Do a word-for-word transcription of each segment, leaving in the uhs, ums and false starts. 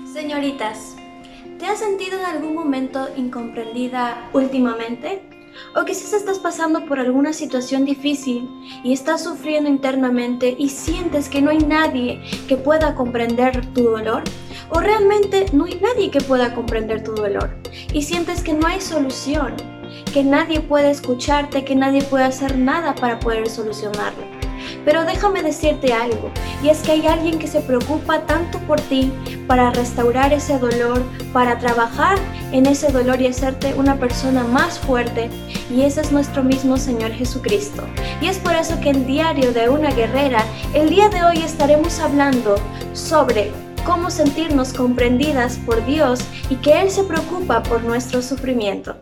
Señoritas, ¿te has sentido en algún momento incomprendida últimamente? ¿O quizás estás pasando por alguna situación difícil y estás sufriendo internamente y sientes que no hay nadie que pueda comprender tu dolor? ¿O realmente no hay nadie que pueda comprender tu dolor y sientes que no hay solución, que nadie puede escucharte, que nadie puede hacer nada para poder solucionarlo? Pero déjame decirte algo, y es que hay alguien que se preocupa tanto por ti para restaurar ese dolor, para trabajar en ese dolor y hacerte una persona más fuerte, y ese es nuestro mismo Señor Jesucristo. Y es por eso que en Diario de una Guerrera, el día de hoy estaremos hablando sobre cómo sentirnos comprendidas por Dios y que Él se preocupa por nuestro sufrimiento.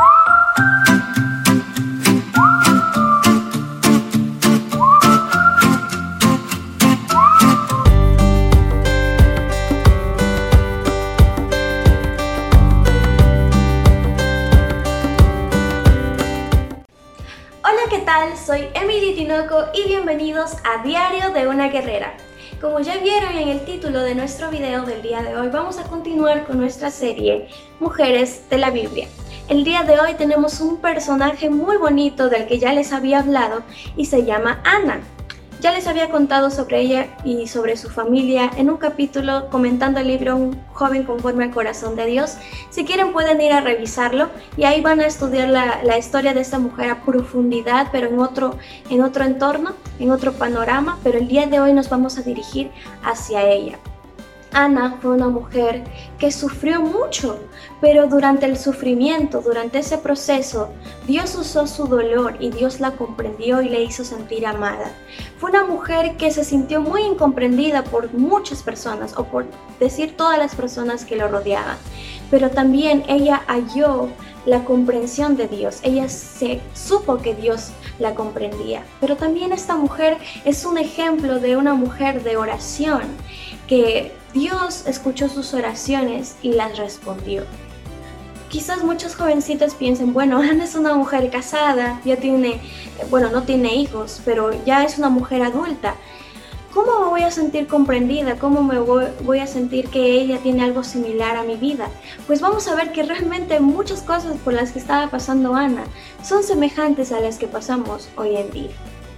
¿Qué tal? Soy Emily Tinoco y bienvenidos a Diario de una Guerrera. Como ya vieron en el título de nuestro video del día de hoy, vamos a continuar con nuestra serie Mujeres de la Biblia. El día de hoy tenemos un personaje muy bonito del que ya les había hablado y se llama Ana. Ya les había contado sobre ella y sobre su familia en un capítulo comentando el libro Un joven conforme al corazón de Dios. Si quieren pueden ir a revisarlo y ahí van a estudiar la, la historia de esta mujer a profundidad, pero en otro, en otro entorno, en otro panorama, pero el día de hoy nos vamos a dirigir hacia ella. Ana fue una mujer que sufrió mucho, pero durante el sufrimiento, durante ese proceso, Dios usó su dolor y Dios la comprendió y le hizo sentir amada. Fue una mujer que se sintió muy incomprendida por muchas personas, o por decir todas las personas que lo rodeaban, pero también ella halló la comprensión de Dios. Ella se supo que Dios la comprendía, pero también esta mujer es un ejemplo de una mujer de oración, que Dios escuchó sus oraciones y las respondió. Quizás muchos jovencitos piensen, bueno, Ana es una mujer casada, ya tiene, bueno, no tiene hijos, pero ya es una mujer adulta. ¿Cómo me voy a sentir comprendida? ¿Cómo me voy, voy a sentir que ella tiene algo similar a mi vida? Pues vamos a ver que realmente muchas cosas por las que estaba pasando Ana son semejantes a las que pasamos hoy en día.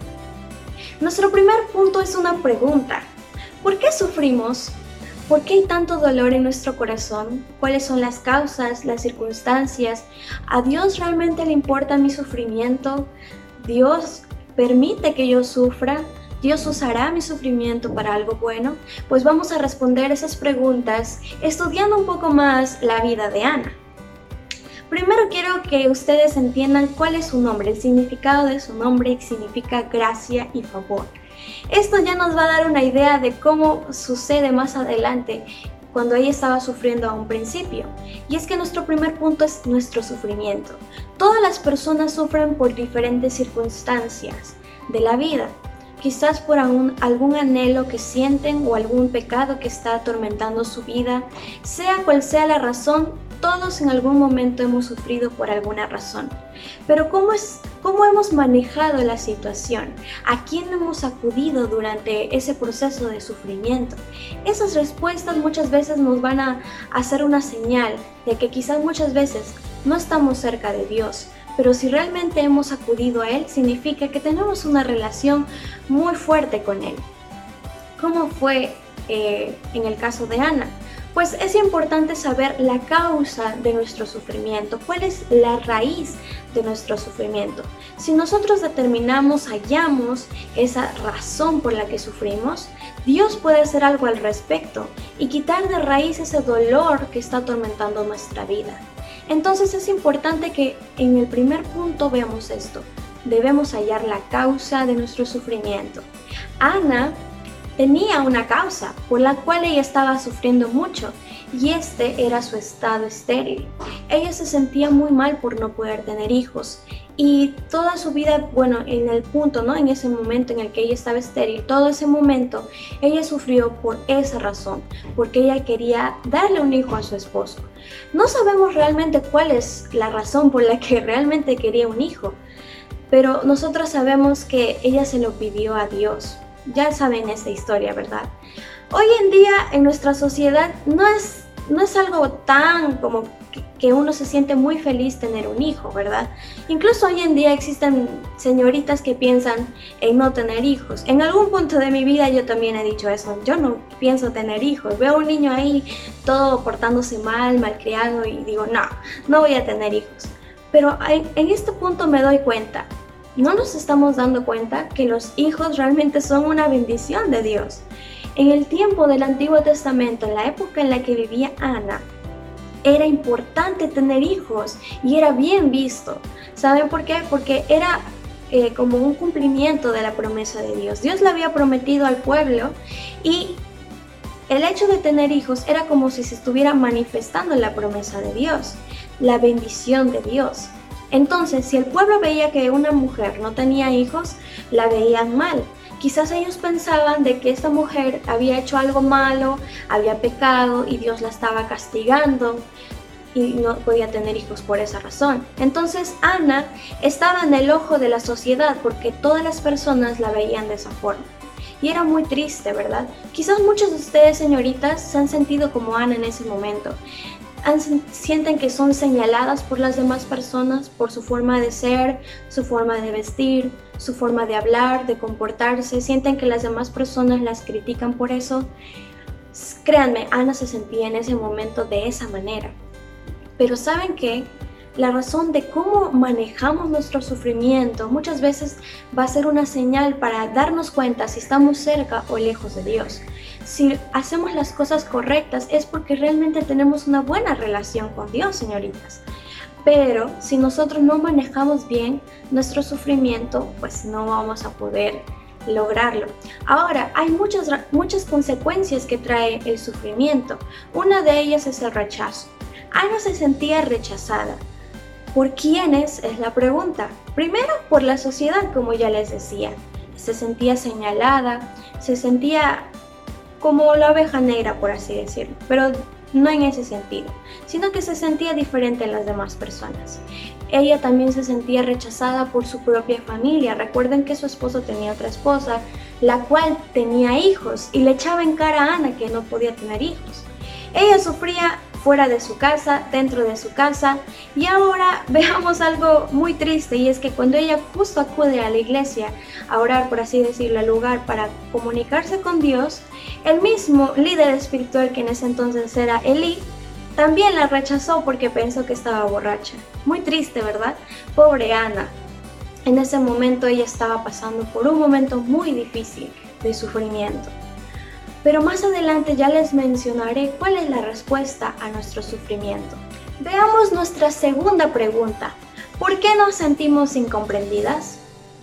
Nuestro primer punto es una pregunta. ¿Por qué sufrimos? ¿Por qué hay tanto dolor en nuestro corazón? ¿Cuáles son las causas, las circunstancias? ¿A Dios realmente le importa mi sufrimiento? ¿Dios permite que yo sufra? ¿Dios usará mi sufrimiento para algo bueno? Pues vamos a responder esas preguntas estudiando un poco más la vida de Ana. Primero quiero que ustedes entiendan cuál es su nombre. El significado de su nombre significa gracia y favor. Esto ya nos va a dar una idea de cómo sucede más adelante cuando ella estaba sufriendo a un principio. Y es que nuestro primer punto es nuestro sufrimiento. Todas las personas sufren por diferentes circunstancias de la vida. Quizás por algún, algún anhelo que sienten o algún pecado que está atormentando su vida. Sea cual sea la razón, todos en algún momento hemos sufrido por alguna razón. Pero ¿cómo, es, cómo hemos manejado la situación? ¿A quién hemos acudido durante ese proceso de sufrimiento? Esas respuestas muchas veces nos van a hacer una señal de que quizás muchas veces no estamos cerca de Dios. Pero si realmente hemos acudido a Él, significa que tenemos una relación muy fuerte con Él. ¿Cómo fue eh, en el caso de Ana? Pues es importante saber la causa de nuestro sufrimiento, cuál es la raíz de nuestro sufrimiento. Si nosotros determinamos, hallamos esa razón por la que sufrimos, Dios puede hacer algo al respecto y quitar de raíz ese dolor que está atormentando nuestra vida. Entonces es importante que en el primer punto veamos esto. Debemos hallar la causa de nuestro sufrimiento. Ana tenía una causa por la cual ella estaba sufriendo mucho y este era su estado estéril. Ella se sentía muy mal por no poder tener hijos y toda su vida, bueno, en el punto, ¿no? En ese momento en el que ella estaba estéril, todo ese momento, ella sufrió por esa razón, porque ella quería darle un hijo a su esposo. No sabemos realmente cuál es la razón por la que realmente quería un hijo, pero nosotros sabemos que ella se lo pidió a Dios. Ya saben esta historia, ¿verdad? Hoy en día en nuestra sociedad no es no es algo tan como que, que uno se siente muy feliz tener un hijo, ¿verdad? Incluso hoy en día existen señoritas que piensan en no tener hijos. En algún punto de mi vida yo también he dicho eso, yo no pienso tener hijos. Veo a un niño ahí todo portándose mal, malcriado y digo, no, no voy a tener hijos. Pero en, en este punto me doy cuenta, no nos estamos dando cuenta que los hijos realmente son una bendición de Dios. En el tiempo del Antiguo Testamento, en la época en la que vivía Ana, era importante tener hijos y era bien visto. ¿Saben por qué? Porque era eh, como un cumplimiento de la promesa de Dios. Dios le había prometido al pueblo y el hecho de tener hijos era como si se estuviera manifestando la promesa de Dios, la bendición de Dios. Entonces, si el pueblo veía que una mujer no tenía hijos, la veían mal. Quizás ellos pensaban de que esta mujer había hecho algo malo, había pecado y Dios la estaba castigando y no podía tener hijos por esa razón. Entonces Ana estaba en el ojo de la sociedad porque todas las personas la veían de esa forma. Y era muy triste, ¿verdad? Quizás muchos de ustedes, señoritas, se han sentido como Ana en ese momento. Sienten que son señaladas por las demás personas por su forma de ser, su forma de vestir, su forma de hablar, de comportarse. Sienten que las demás personas las critican por eso. Créanme, Ana se sentía en ese momento de esa manera. Pero ¿saben qué? La razón de cómo manejamos nuestro sufrimiento muchas veces va a ser una señal para darnos cuenta si estamos cerca o lejos de Dios. Si hacemos las cosas correctas es porque realmente tenemos una buena relación con Dios, señoritas. Pero si nosotros no manejamos bien nuestro sufrimiento, pues no vamos a poder lograrlo. Ahora, hay muchas, muchas consecuencias que trae el sufrimiento. Una de ellas es el rechazo. Ana se sentía rechazada. ¿Por quiénes? Es la pregunta. Primero, por la sociedad, como ya les decía. Se sentía señalada, se sentía como la oveja negra, por así decirlo, pero no en ese sentido, sino que se sentía diferente a las demás personas. Ella también se sentía rechazada por su propia familia. Recuerden que su esposo tenía otra esposa, la cual tenía hijos, y le echaba en cara a Ana que no podía tener hijos. Ella sufría fuera de su casa, dentro de su casa, y ahora veamos algo muy triste, y es que cuando ella justo acude a la iglesia a orar, por así decirlo, al lugar para comunicarse con Dios, el mismo líder espiritual, que en ese entonces era Elí, también la rechazó porque pensó que estaba borracha. Muy triste, ¿verdad? Pobre Ana. En ese momento ella estaba pasando por un momento muy difícil de sufrimiento. Pero más adelante ya les mencionaré cuál es la respuesta a nuestro sufrimiento. Veamos nuestra segunda pregunta. ¿Por qué nos sentimos incomprendidas?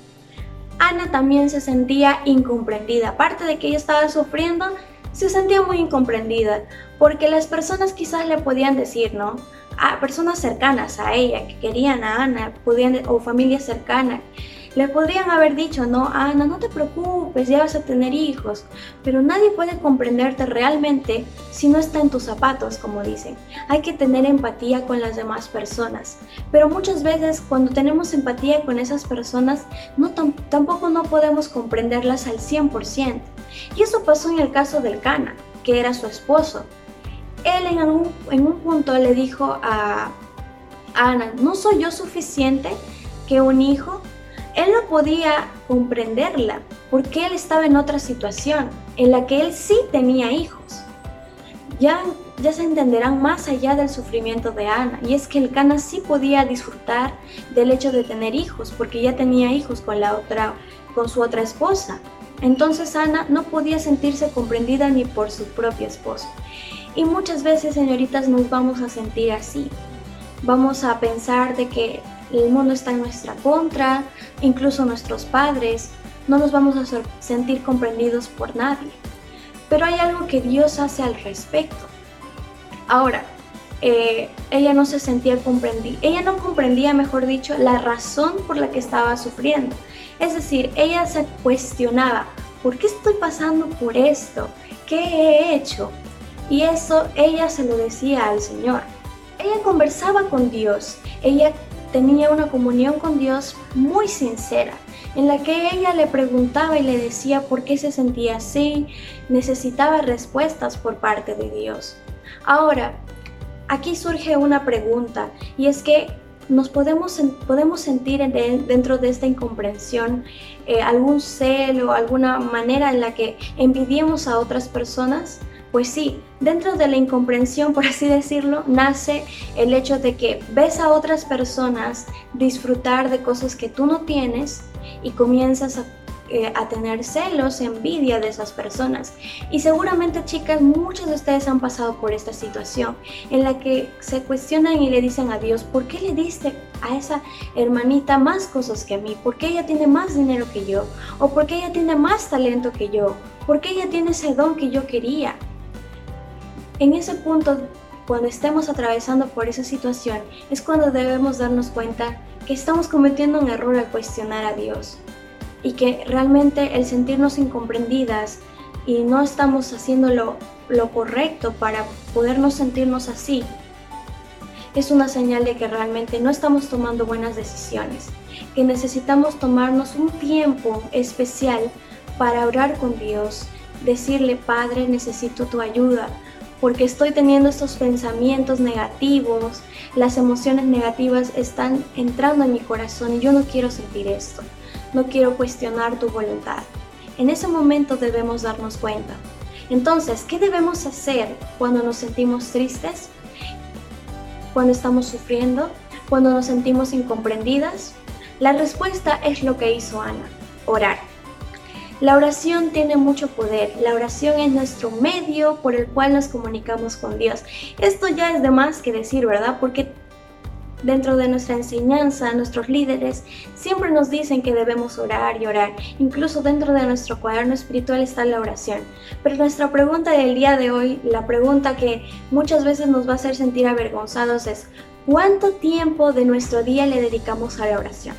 Ana también se sentía incomprendida. Aparte de que ella estaba sufriendo, se sentía muy incomprendida, porque las personas quizás le podían decir, ¿no? A personas cercanas a ella, que querían a Ana, podían, o familias cercanas, le podrían haber dicho, no, Ana, no te preocupes, ya vas a tener hijos. Pero nadie puede comprenderte realmente si no está en tus zapatos, como dicen. Hay que tener empatía con las demás personas. Pero muchas veces cuando tenemos empatía con esas personas, no, tampoco no podemos comprenderlas al cien por ciento. Y eso pasó en el caso del Cana, que era su esposo. Él en, algún, en un punto le dijo a, a Ana, ¿no soy yo suficiente que un hijo? Él no podía comprenderla porque él estaba en otra situación en la que él sí tenía hijos. Ya, ya se entenderán más allá del sufrimiento de Ana, y es que el Cana sí podía disfrutar del hecho de tener hijos porque ya tenía hijos con, la otra, con su otra esposa. Entonces Ana no podía sentirse comprendida ni por su propio esposo. Y muchas veces, señoritas, nos vamos a sentir así. Vamos a pensar de que el mundo está en nuestra contra, incluso nuestros padres, no nos vamos a sentir comprendidos por nadie. Pero hay algo que Dios hace al respecto. Ahora, eh, ella no se sentía comprendida, ella no comprendía, mejor dicho, la razón por la que estaba sufriendo. Es decir, ella se cuestionaba, ¿por qué estoy pasando por esto? ¿Qué he hecho? Y eso ella se lo decía al Señor. Ella conversaba con Dios, ella tenía una comunión con Dios muy sincera, en la que ella le preguntaba y le decía por qué se sentía así, necesitaba respuestas por parte de Dios. Ahora, aquí surge una pregunta, y es que nos podemos, podemos sentir dentro de esta incomprensión eh, algún celo, alguna manera en la que envidiemos a otras personas. Pues sí, dentro de la incomprensión, por así decirlo, nace el hecho de que ves a otras personas disfrutar de cosas que tú no tienes y comienzas a Eh, a tener celos, envidia de esas personas. Y seguramente, chicas, muchas de ustedes han pasado por esta situación en la que se cuestionan y le dicen a Dios: ¿por qué le diste a esa hermanita más cosas que a mí? ¿Por qué ella tiene más dinero que yo? ¿O por qué ella tiene más talento que yo? ¿Por qué ella tiene ese don que yo quería? En ese punto, cuando estemos atravesando por esa situación, es cuando debemos darnos cuenta que estamos cometiendo un error al cuestionar a Dios. Y que realmente el sentirnos incomprendidas y no estamos haciendo lo, lo correcto para podernos sentirnos así, es una señal de que realmente no estamos tomando buenas decisiones, que necesitamos tomarnos un tiempo especial para orar con Dios, decirle: Padre, necesito tu ayuda, porque estoy teniendo estos pensamientos negativos, las emociones negativas están entrando en mi corazón y yo no quiero sentir esto. No quiero cuestionar tu voluntad. En ese momento debemos darnos cuenta. Entonces, ¿qué debemos hacer cuando nos sentimos tristes? Cuando estamos sufriendo, cuando nos sentimos incomprendidas. La respuesta es lo que hizo Ana: orar. La oración tiene mucho poder. La oración es nuestro medio por el cual nos comunicamos con Dios. Esto ya es de más que decir, ¿verdad? Porque dentro de nuestra enseñanza, nuestros líderes siempre nos dicen que debemos orar y orar. Incluso dentro de nuestro cuaderno espiritual está la oración. Pero nuestra pregunta del día de hoy, la pregunta que muchas veces nos va a hacer sentir avergonzados es: ¿cuánto tiempo de nuestro día le dedicamos a la oración?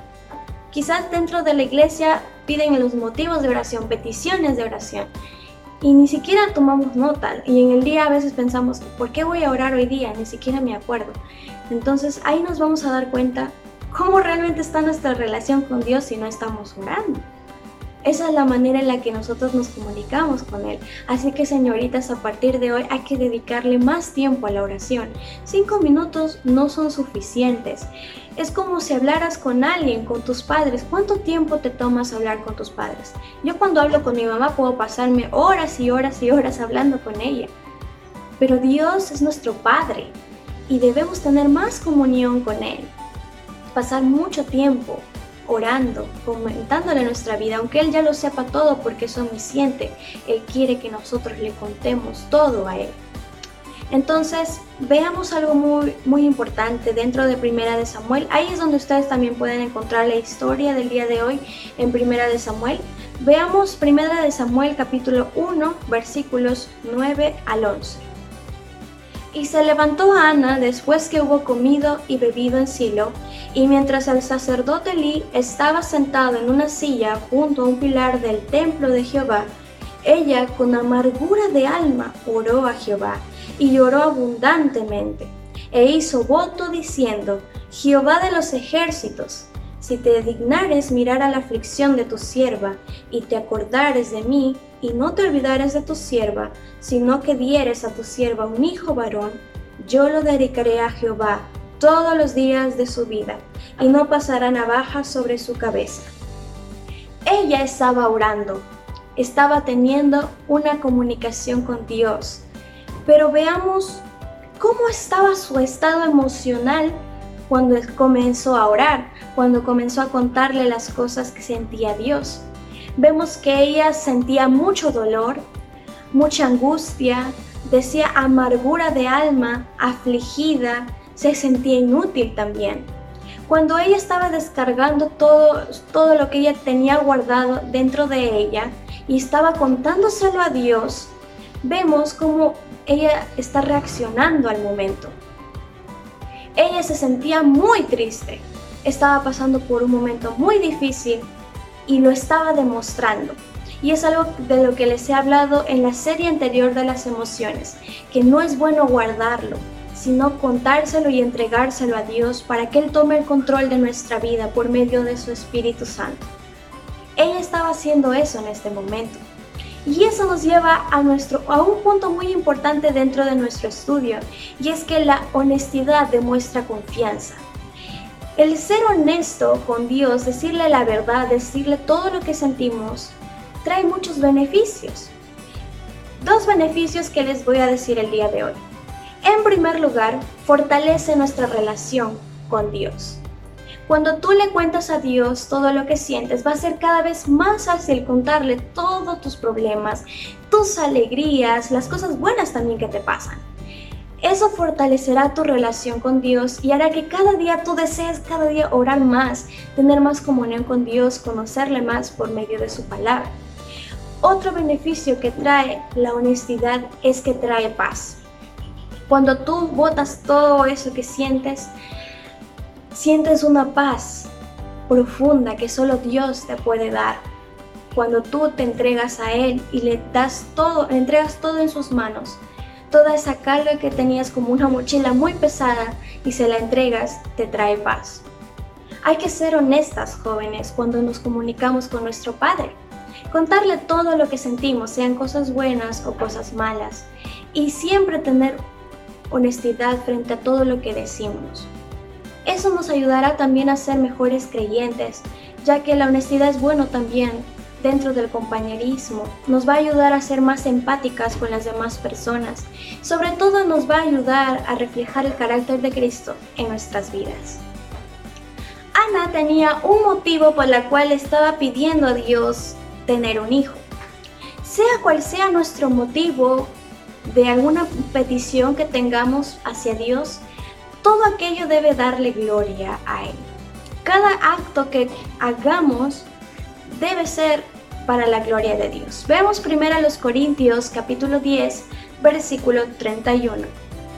Quizás dentro de la iglesia piden los motivos de oración, peticiones de oración, y ni siquiera tomamos nota, y en el día a veces pensamos: ¿por qué voy a orar hoy día? Ni siquiera me acuerdo. Entonces ahí nos vamos a dar cuenta cómo realmente está nuestra relación con Dios si no estamos orando. Esa es la manera en la que nosotros nos comunicamos con Él. Así que, señoritas, a partir de hoy hay que dedicarle más tiempo a la oración. Cinco minutos no son suficientes. Es como si hablaras con alguien, con tus padres. ¿Cuánto tiempo te tomas hablar con tus padres? Yo cuando hablo con mi mamá puedo pasarme horas y horas y horas hablando con ella. Pero Dios es nuestro Padre y debemos tener más comunión con Él. Pasar mucho tiempo orando, comentándole nuestra vida, aunque Él ya lo sepa todo porque es omnisciente. Él quiere que nosotros le contemos todo a Él. Entonces, veamos algo muy, muy importante dentro de Primera de Samuel. Ahí es donde ustedes también pueden encontrar la historia del día de hoy en Primera de Samuel. Veamos Primera de Samuel capítulo uno, versículos nueve al once. Y se levantó Ana después que hubo comido y bebido en Silo, y mientras el sacerdote Elí estaba sentado en una silla junto a un pilar del templo de Jehová, ella con amargura de alma oró a Jehová, y lloró abundantemente, e hizo voto diciendo: Jehová de los ejércitos, si te dignares mirar a la aflicción de tu sierva, y te acordares de mí, y no te olvidares de tu sierva, sino que dieres a tu sierva un hijo varón, yo lo dedicaré a Jehová todos los días de su vida, y no pasará navaja sobre su cabeza. Ella estaba orando, estaba teniendo una comunicación con Dios, pero veamos cómo estaba su estado emocional cuando comenzó a orar, cuando comenzó a contarle las cosas que sentía Dios. Vemos que ella sentía mucho dolor, mucha angustia, decía amargura de alma, afligida, se sentía inútil también. Cuando ella estaba descargando todo, todo lo que ella tenía guardado dentro de ella y estaba contándoselo a Dios, vemos cómo ella está reaccionando al momento. Ella se sentía muy triste, estaba pasando por un momento muy difícil y lo estaba demostrando. Y es algo de lo que les he hablado en la serie anterior de las emociones, que no es bueno guardarlo, sino contárselo y entregárselo a Dios para que Él tome el control de nuestra vida por medio de su Espíritu Santo. Ella estaba haciendo eso en este momento. Y eso nos lleva a, nuestro, a un punto muy importante dentro de nuestro estudio, y es que la honestidad demuestra confianza. El ser honesto con Dios, decirle la verdad, decirle todo lo que sentimos, trae muchos beneficios. Dos beneficios que les voy a decir el día de hoy. En primer lugar, fortalece nuestra relación con Dios. Cuando tú le cuentas a Dios todo lo que sientes, va a ser cada vez más fácil contarle todos tus problemas, tus alegrías, las cosas buenas también que te pasan. Eso fortalecerá tu relación con Dios y hará que cada día tú desees cada día orar más, tener más comunión con Dios, conocerle más por medio de su palabra. Otro beneficio que trae la honestidad es que trae paz. Cuando tú botas todo eso que sientes, sientes una paz profunda que solo Dios te puede dar. Cuando tú te entregas a Él y le das todo, le entregas todo en sus manos, toda esa carga que tenías como una mochila muy pesada y se la entregas, te trae paz. Hay que ser honestas, jóvenes, cuando nos comunicamos con nuestro Padre. Contarle todo lo que sentimos, sean cosas buenas o cosas malas, y siempre tener honestidad frente a todo lo que decimos. Eso nos ayudará también a ser mejores creyentes, ya que la honestidad es bueno también dentro del compañerismo. Nos va a ayudar a ser más empáticas con las demás personas. Sobre todo nos va a ayudar a reflejar el carácter de Cristo en nuestras vidas. Ana tenía un motivo por el cual estaba pidiendo a Dios tener un hijo. Sea cual sea nuestro motivo de alguna petición que tengamos hacia Dios, todo aquello debe darle gloria a Él. Cada acto que hagamos debe ser para la gloria de Dios. Veamos primero a los Corintios capítulo diez, versículo treinta y uno.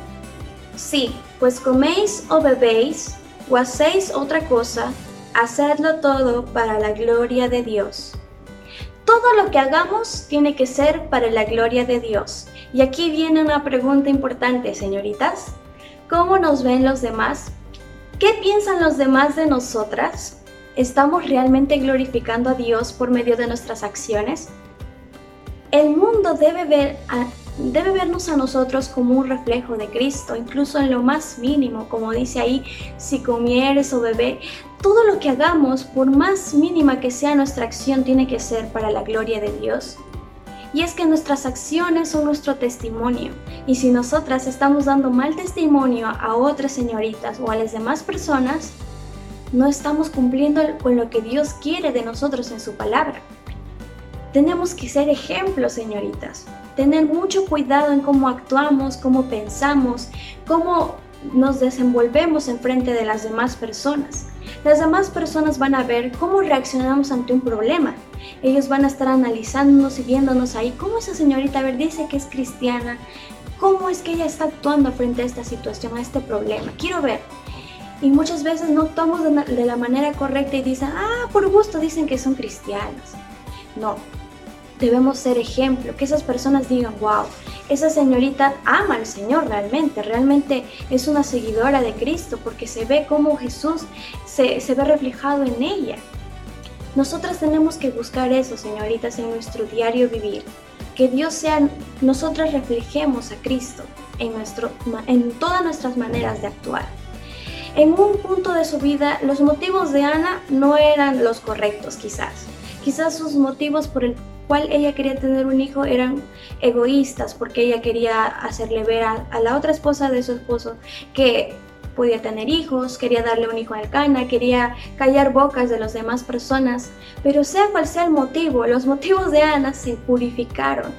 Sí, pues coméis o bebéis o hacéis otra cosa, hacedlo todo para la gloria de Dios. Todo lo que hagamos tiene que ser para la gloria de Dios. Y aquí viene una pregunta importante, señoritas. ¿Cómo nos ven los demás? ¿Qué piensan los demás de nosotras? ¿Estamos realmente glorificando a Dios por medio de nuestras acciones? El mundo debe, ver a, debe vernos a nosotros como un reflejo de Cristo, incluso en lo más mínimo, como dice ahí, si comieres o bebés. Todo lo que hagamos, por más mínima que sea nuestra acción, tiene que ser para la gloria de Dios. Y es que nuestras acciones son nuestro testimonio. Y si nosotras estamos dando mal testimonio a otras señoritas o a las demás personas, no estamos cumpliendo con lo que Dios quiere de nosotros en su palabra. Tenemos que ser ejemplos, señoritas. Tener mucho cuidado en cómo actuamos, cómo pensamos, cómo nos desenvolvemos en frente de las demás personas. Las demás personas van a ver cómo reaccionamos ante un problema. Ellos van a estar analizándonos y viéndonos ahí. ¿Cómo esa señorita, a ver, dice que es cristiana? ¿Cómo es que ella está actuando frente a esta situación, a este problema? Quiero ver. Y muchas veces no actuamos de, de la manera correcta y dicen, ah, por gusto dicen que son cristianos. No, debemos ser ejemplo, que esas personas digan, wow, esa señorita ama al Señor realmente, realmente es una seguidora de Cristo, porque se ve cómo Jesús se, se ve reflejado en ella. Nosotras tenemos que buscar eso, señoritas, en nuestro diario vivir, que Dios sea, nosotras reflejemos a Cristo en, nuestro, en todas nuestras maneras de actuar. En un punto de su vida, los motivos de Ana no eran los correctos, quizás. Quizás sus motivos por el cual ella quería tener un hijo eran egoístas, porque ella quería hacerle ver a, a la otra esposa de su esposo que podía tener hijos, quería darle un hijo al Cana, quería callar bocas de las demás personas. Pero sea cual sea el motivo, los motivos de Ana se purificaron.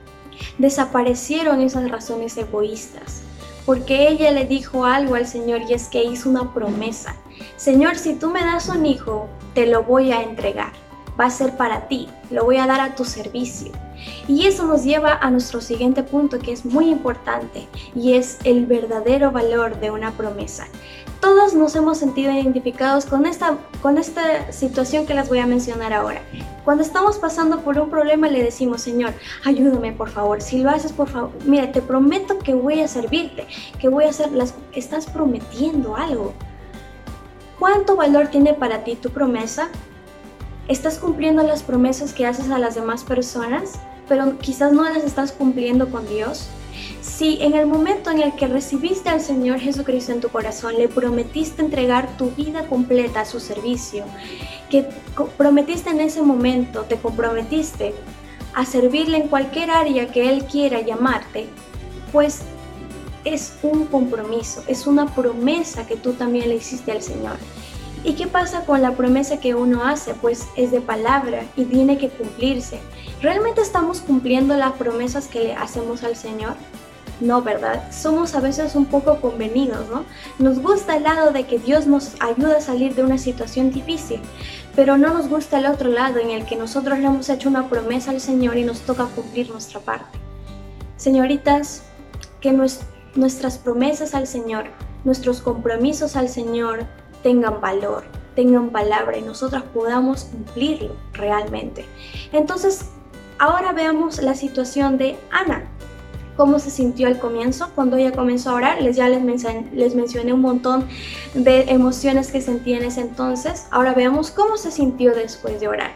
Desaparecieron esas razones egoístas, porque ella le dijo algo al Señor, y es que hizo una promesa. Señor, si tú me das un hijo, te lo voy a entregar. Va a ser para ti, lo voy a dar a tu servicio. Y eso nos lleva a nuestro siguiente punto, que es muy importante, y es el verdadero valor de una promesa. Todos nos hemos sentido identificados con esta, con esta situación que les voy a mencionar ahora. Cuando estamos pasando por un problema, le decimos, Señor, ayúdame por favor. Si lo haces, por favor, mira, te prometo que voy a servirte, que voy a hacer las... Estás prometiendo algo. ¿Cuánto valor tiene para ti tu promesa? ¿Estás cumpliendo las promesas que haces a las demás personas? pero quizás no las estás cumpliendo con Dios. Si en el momento en el que recibiste al Señor Jesucristo en tu corazón, le prometiste entregar tu vida completa a su servicio, que prometiste en ese momento, te comprometiste a servirle en cualquier área que Él quiera llamarte, pues es un compromiso, es una promesa que tú también le hiciste al Señor. ¿Y qué pasa con la promesa que uno hace? Pues es de palabra y tiene que cumplirse. ¿Realmente estamos cumpliendo las promesas que le hacemos al Señor? No, ¿verdad? Somos a veces un poco convenidos, ¿no? Nos gusta el lado de que Dios nos ayuda a salir de una situación difícil, pero no nos gusta el otro lado en el que nosotros le hemos hecho una promesa al Señor y nos toca cumplir nuestra parte. Señoritas, que nues- nuestras promesas al Señor, nuestros compromisos al Señor tengan valor, tengan palabra y nosotras podamos cumplirlo realmente. Entonces, ahora veamos la situación de Ana. ¿Cómo se sintió al comienzo? Cuando ella comenzó a orar, les, ya les, men- les mencioné un montón de emociones que sentía en ese entonces. Ahora veamos cómo se sintió después de orar.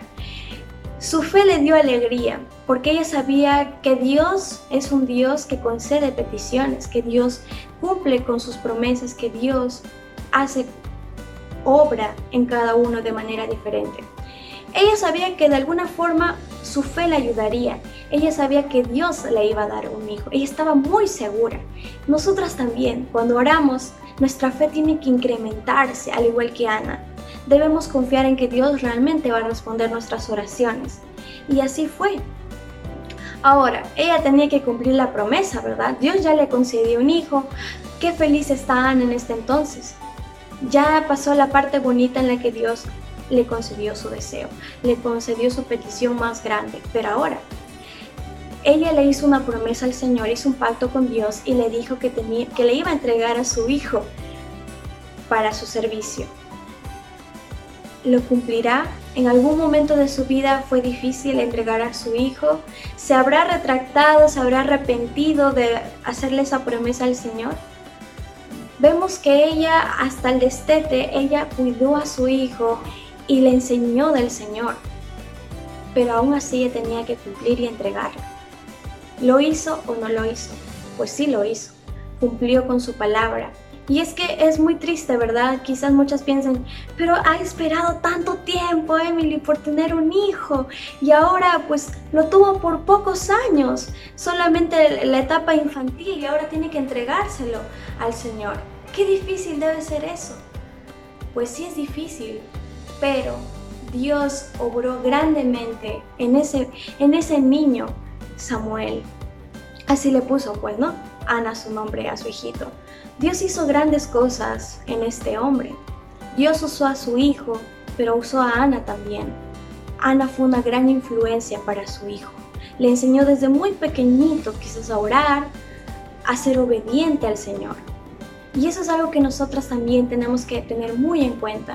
Su fe le dio alegría, porque ella sabía que Dios es un Dios que concede peticiones, que Dios cumple con sus promesas, que Dios hace obra en cada uno de manera diferente. Ella sabía que de alguna forma su fe le ayudaría. Ella sabía que Dios le iba a dar un hijo. Ella estaba muy segura. Nosotras también, cuando oramos, nuestra fe tiene que incrementarse, al igual que Ana. Debemos confiar en que Dios realmente va a responder nuestras oraciones. Y así fue. Ahora, ella tenía que cumplir la promesa, ¿verdad? Dios ya le concedió un hijo. Qué feliz está Ana en este entonces. Ya pasó la parte bonita en la que Dios le concedió su deseo, le concedió su petición más grande, pero ahora ella le hizo una promesa al Señor, hizo un pacto con Dios y le dijo que, tenía, que le iba a entregar a su hijo para su servicio. ¿Lo cumplirá? ¿En algún momento de su vida fue difícil entregar a su hijo? ¿Se habrá retractado, se habrá arrepentido de hacerle esa promesa al Señor? Vemos que ella, hasta el destete, ella cuidó a su hijo y le enseñó del Señor, pero aún así ella tenía que cumplir y entregarlo. ¿Lo hizo o no lo hizo? Pues sí lo hizo, cumplió con su palabra. Y es que es muy triste, ¿verdad? Quizás muchas piensen, pero ha esperado tanto tiempo Emily por tener un hijo y ahora pues lo tuvo por pocos años, solamente la etapa infantil y ahora tiene que entregárselo al Señor. Qué difícil debe ser eso. Pues sí es difícil, pero Dios obró grandemente en ese, en ese niño, Samuel. Así le puso, pues, ¿no? Ana su nombre a su hijito. Dios hizo grandes cosas en este hombre. Dios usó a su hijo, pero usó a Ana también. Ana fue una gran influencia para su hijo. Le enseñó desde muy pequeñito quizás a orar, a ser obediente al Señor. Y eso es algo que nosotras también tenemos que tener muy en cuenta.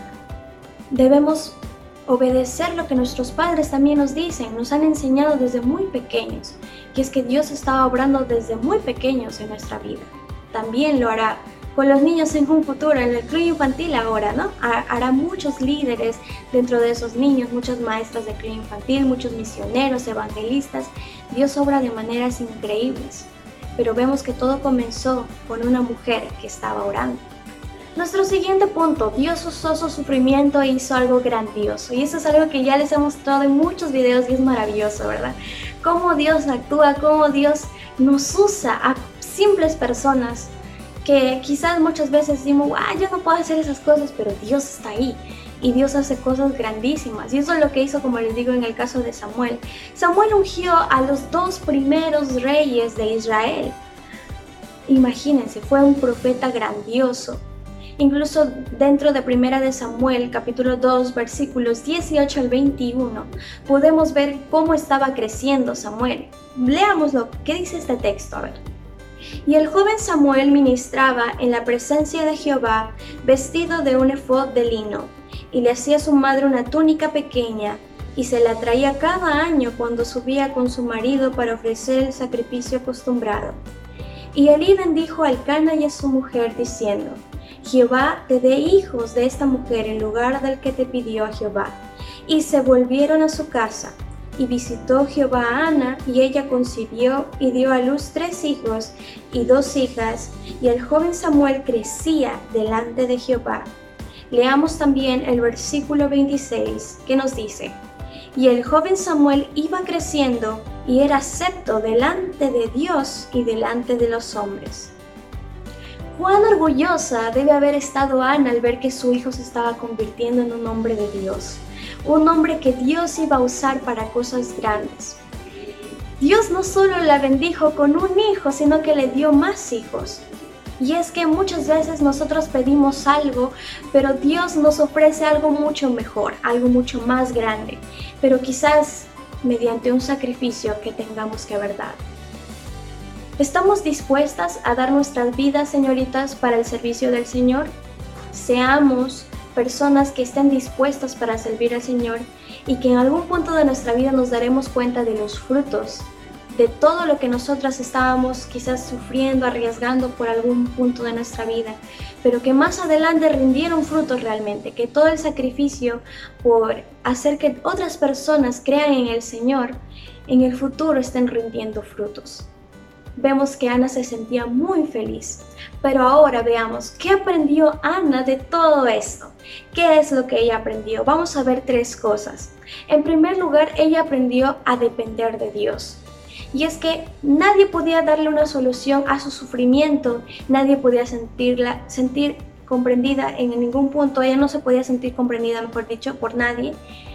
Debemos obedecer lo que nuestros padres también nos dicen, nos han enseñado desde muy pequeños, que es que Dios está obrando desde muy pequeños en nuestra vida. También lo hará con los niños en un futuro, en el club infantil ahora, ¿no? Hará muchos líderes dentro de esos niños, muchas maestras de club infantil, muchos misioneros, evangelistas. Dios obra de maneras increíbles, pero vemos que todo comenzó con una mujer que estaba orando. Nuestro siguiente punto, Dios usó su sufrimiento e hizo algo grandioso. Y eso es algo que ya les he mostrado en muchos videos y es maravilloso, ¿verdad? Cómo Dios actúa, cómo Dios nos usa a simples personas que quizás muchas veces decimos, ah, yo no puedo hacer esas cosas, pero Dios está ahí. Y Dios hace cosas grandísimas. Y eso es lo que hizo, como les digo, en el caso de Samuel. Samuel ungió a los dos primeros reyes de Israel. Imagínense, fue un profeta grandioso. Incluso dentro de Primera de Samuel, capítulo dos, versículos dieciocho al veintiuno, podemos ver cómo estaba creciendo Samuel. Leámoslo, ¿qué dice este texto? A ver. Y el joven Samuel ministraba en la presencia de Jehová, vestido de un efod de lino, y le hacía a su madre una túnica pequeña, y se la traía cada año cuando subía con su marido para ofrecer el sacrificio acostumbrado. Y Elí bendijo a Elcana y a su mujer, diciendo, Jehová te dé hijos de esta mujer en lugar del que te pidió a Jehová. Y se volvieron a su casa. Y visitó Jehová a Ana, y ella concibió y dio a luz tres hijos y dos hijas, y el joven Samuel crecía delante de Jehová. Leamos también el versículo veintiséis, que nos dice: y el joven Samuel iba creciendo y era acepto delante de Dios y delante de los hombres. Cuán orgullosa debe haber estado Ana al ver que su hijo se estaba convirtiendo en un hombre de Dios, un hombre que Dios iba a usar para cosas grandes. Dios no solo la bendijo con un hijo, sino que le dio más hijos. Y es que muchas veces nosotros pedimos algo, pero Dios nos ofrece algo mucho mejor, algo mucho más grande, pero quizás mediante un sacrificio que tengamos que haber dado. ¿Estamos dispuestas a dar nuestras vidas, señoritas, para el servicio del Señor? Seamos personas que estén dispuestas para servir al Señor y que en algún punto de nuestra vida nos daremos cuenta de los frutos de todo lo que nosotras estábamos quizás sufriendo, arriesgando por algún punto de nuestra vida, pero que más adelante rindieron frutos realmente, que todo el sacrificio por hacer que otras personas crean en el Señor, en el futuro estén rindiendo frutos. Vemos que Ana se sentía muy feliz, pero ahora veamos qué aprendió Ana de todo esto. ¿Qué es lo que ella aprendió? Vamos a ver tres cosas. En primer lugar, ella aprendió a depender de Dios. Y es que nadie podía darle una solución a su sufrimiento, nadie podía sentirla, sentir comprendida en ningún punto, ella no se podía sentir comprendida, mejor dicho, por nadie,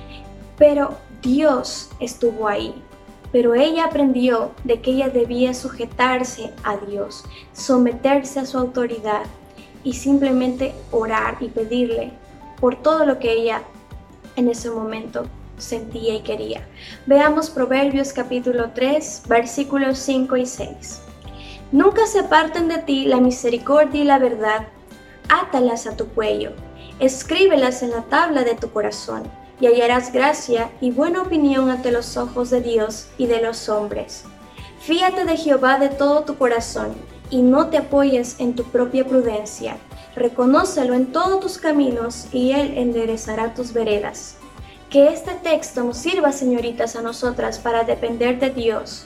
pero Dios estuvo ahí. Pero ella aprendió de que ella debía sujetarse a Dios, someterse a su autoridad y simplemente orar y pedirle por todo lo que ella en ese momento sentía y quería. Veamos Proverbios capítulo tres, versículos cinco y seis. Nunca se aparten de ti la misericordia y la verdad, átalas a tu cuello, escríbelas en la tabla de tu corazón, y hallarás gracia y buena opinión ante los ojos de Dios y de los hombres. Fíate de Jehová de todo tu corazón, y no te apoyes en tu propia prudencia. Reconócelo en todos tus caminos, y Él enderezará tus veredas. Que este texto nos sirva, señoritas, a nosotras para depender de Dios.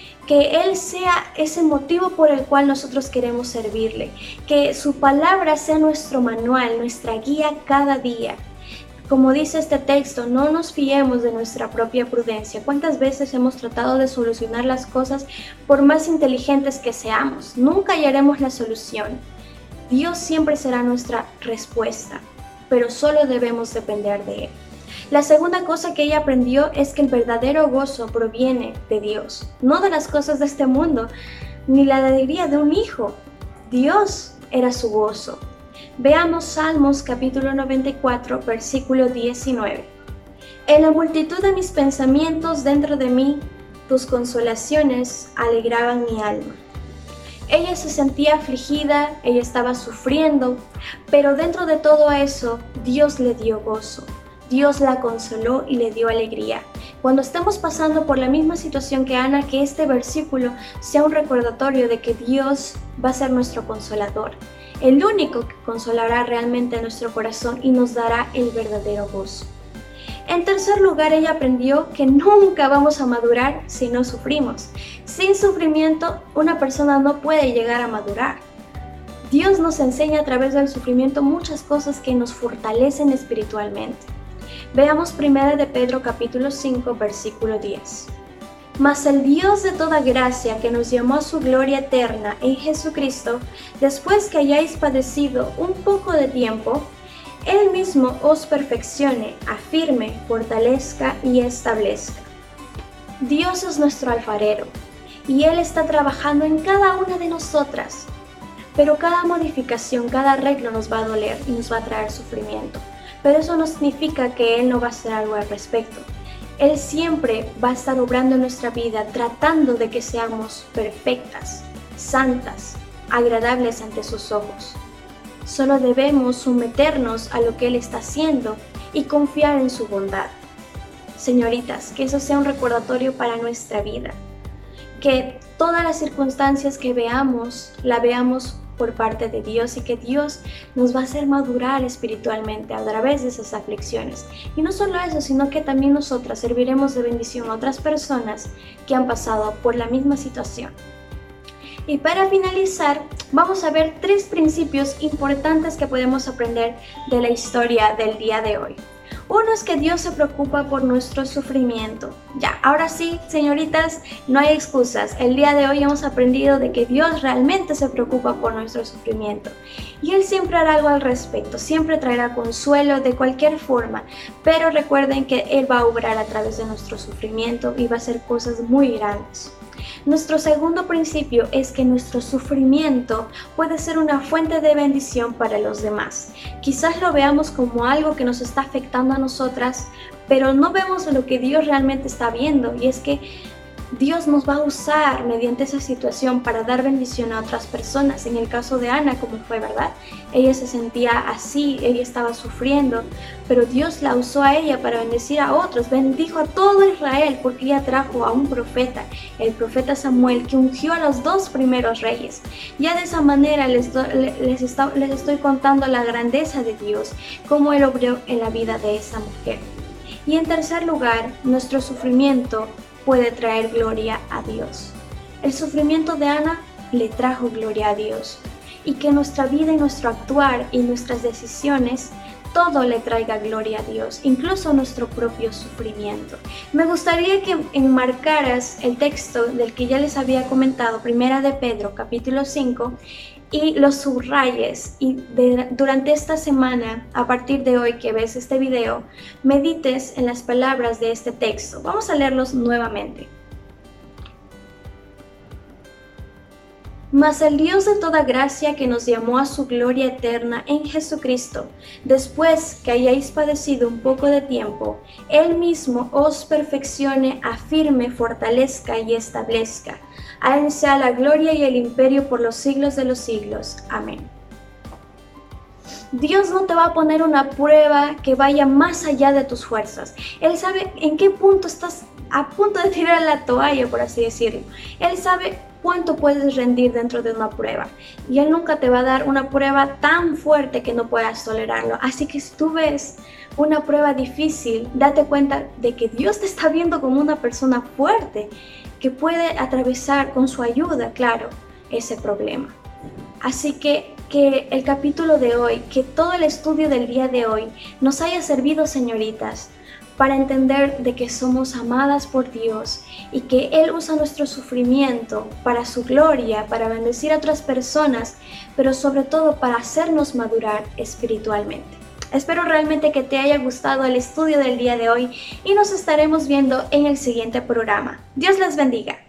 Que Él sea ese motivo por el cual nosotros queremos servirle. Que su palabra sea nuestro manual, nuestra guía cada día. Como dice este texto, no nos fiemos de nuestra propia prudencia. ¿Cuántas veces hemos tratado de solucionar las cosas por más inteligentes que seamos? Nunca hallaremos la solución. Dios siempre será nuestra respuesta, pero solo debemos depender de Él. La segunda cosa que ella aprendió es que el verdadero gozo proviene de Dios, no de las cosas de este mundo, ni la alegría de un hijo. Dios era su gozo. Veamos Salmos capítulo noventa y cuatro, versículo diecinueve. En la multitud de mis pensamientos dentro de mí, tus consolaciones alegraban mi alma. Ella se sentía afligida, ella estaba sufriendo, pero dentro de todo eso, Dios le dio gozo. Dios la consoló y le dio alegría. Cuando estemos pasando por la misma situación que Ana, que este versículo sea un recordatorio de que Dios va a ser nuestro consolador, el único que consolará realmente a nuestro corazón y nos dará el verdadero gozo. En tercer lugar, ella aprendió que nunca vamos a madurar si no sufrimos. Sin sufrimiento, una persona no puede llegar a madurar. Dios nos enseña a través del sufrimiento muchas cosas que nos fortalecen espiritualmente. Veamos primero de Pedro capítulo cinco, versículo diez. Mas el Dios de toda gracia, que nos llamó a su gloria eterna en Jesucristo, después que hayáis padecido un poco de tiempo, Él mismo os perfeccione, afirme, fortalezca y establezca. Dios es nuestro alfarero, y Él está trabajando en cada una de nosotras, pero cada modificación, cada arreglo nos va a doler y nos va a traer sufrimiento. Pero eso no significa que Él no va a hacer algo al respecto. Él siempre va a estar obrando en nuestra vida, tratando de que seamos perfectas, santas, agradables ante sus ojos. Solo debemos someternos a lo que Él está haciendo y confiar en su bondad. Señoritas, que eso sea un recordatorio para nuestra vida. Que todas las circunstancias que veamos, la veamos por parte de Dios y que Dios nos va a hacer madurar espiritualmente a través de esas aflicciones. Y no solo eso, sino que también nosotras serviremos de bendición a otras personas que han pasado por la misma situación. Y para finalizar, vamos a ver tres principios importantes que podemos aprender de la historia del día de hoy. Uno es que Dios se preocupa por nuestro sufrimiento. Ya, ahora sí, señoritas, no hay excusas. El día de hoy hemos aprendido de que Dios realmente se preocupa por nuestro sufrimiento. Y Él siempre hará algo al respecto, siempre traerá consuelo de cualquier forma. Pero recuerden que Él va a obrar a través de nuestro sufrimiento y va a hacer cosas muy grandes. Nuestro segundo principio es que nuestro sufrimiento puede ser una fuente de bendición para los demás. Quizás lo veamos como algo que nos está afectando a nosotras, pero no vemos lo que Dios realmente está viendo, y es que Dios nos va a usar mediante esa situación para dar bendición a otras personas. En el caso de Ana, como fue, ¿verdad? Ella se sentía así, ella estaba sufriendo, pero Dios la usó a ella para bendecir a otros. Bendijo a todo Israel porque ella trajo a un profeta, el profeta Samuel, que ungió a los dos primeros reyes. Ya de esa manera les, do, les, está, les estoy contando la grandeza de Dios, cómo Él obró en la vida de esa mujer. Y en tercer lugar, nuestro sufrimiento puede traer gloria a Dios. El sufrimiento de Ana le trajo gloria a Dios, y que nuestra vida y nuestro actuar y nuestras decisiones todo le traiga gloria a Dios, incluso nuestro propio sufrimiento. Me gustaría que enmarcaras el texto del que ya les había comentado, Primera de Pedro, capítulo cinco, y los subrayes, y de, durante esta semana, a partir de hoy que ves este video, medites en las palabras de este texto. Vamos a leerlos nuevamente. Mas el Dios de toda gracia, que nos llamó a su gloria eterna en Jesucristo, después que hayáis padecido un poco de tiempo, Él mismo os perfeccione, afirme, fortalezca y establezca. A Él sea la gloria y el imperio por los siglos de los siglos. Amén. Dios no te va a poner una prueba que vaya más allá de tus fuerzas. Él sabe en qué punto estás a punto de tirar la toalla, por así decirlo. Él sabe cuánto puedes rendir dentro de una prueba, y Él nunca te va a dar una prueba tan fuerte que no puedas tolerarlo. Así que si tú ves una prueba difícil, date cuenta de que Dios te está viendo como una persona fuerte que puede atravesar con su ayuda, claro, ese problema. Así que que el capítulo de hoy, que todo el estudio del día de hoy nos haya servido, señoritas, para entender de que somos amadas por Dios y que Él usa nuestro sufrimiento para su gloria, para bendecir a otras personas, pero sobre todo para hacernos madurar espiritualmente. Espero realmente que te haya gustado el estudio del día de hoy y nos estaremos viendo en el siguiente programa. Dios les bendiga.